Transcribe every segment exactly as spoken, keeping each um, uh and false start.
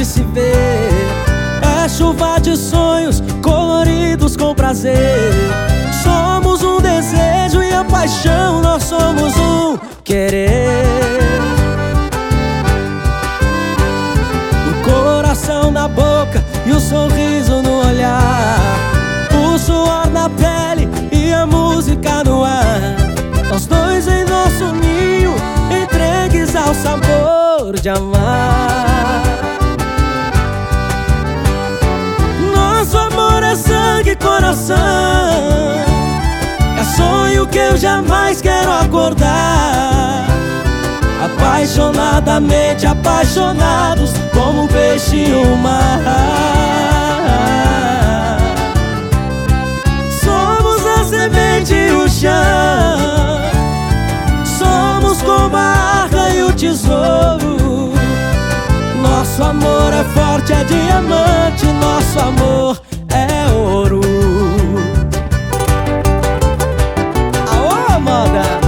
se ver. É chuva de sonhos coloridos com prazer. Somos um desejo e a paixão, nós somos um querer. O coração na boca e o sorriso no olhar, o suor na pele e a música no ar. Nós dois em nosso ninho, entregues ao sabor de amar. Nosso amor é sangue e coração, é sonho que eu jamais quero acordar. Apaixonadamente apaixonados, como o peixe e o mar. Somos a semente e o chão, somos como a arca e o tesouro. Nosso amor é forte, é diamante, nosso amor é ouro. Aô, Amanda!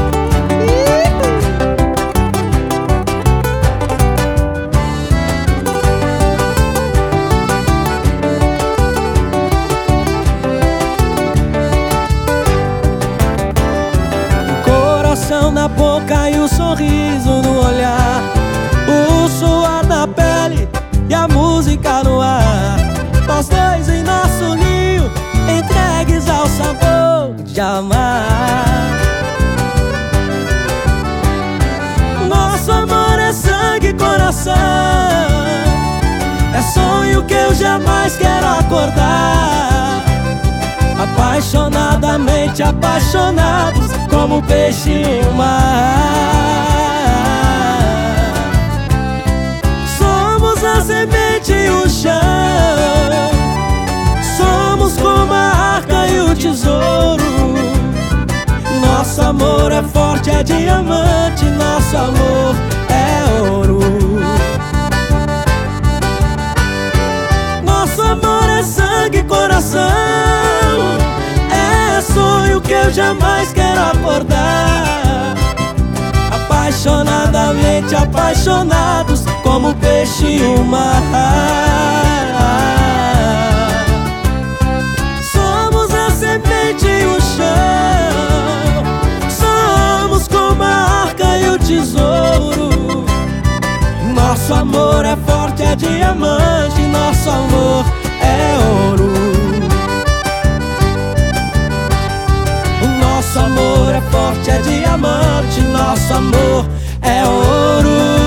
Na boca e o sorriso no olhar, o suor na pele e a música no ar. Nós dois em nosso ninho, entregues ao sabor de amar. Nosso amor é sangue e coração, é sonho que eu jamais quero acordar. Apaixonadamente apaixonados, como o peixe e o mar. Somos a semente e o chão, somos como a arca e o tesouro. Nosso amor é forte, é diamante, nosso amor é ouro. Nosso amor é sangue e coração, é sonho que eu jamais quero acordar. Apaixonadamente apaixonados, como o peixe e o mar. Somos a semente e o chão, somos como a arca e o tesouro. Nosso amor é forte, é diamante, nosso amor é ouro. Nosso amor é forte, é diamante, nosso amor é ouro.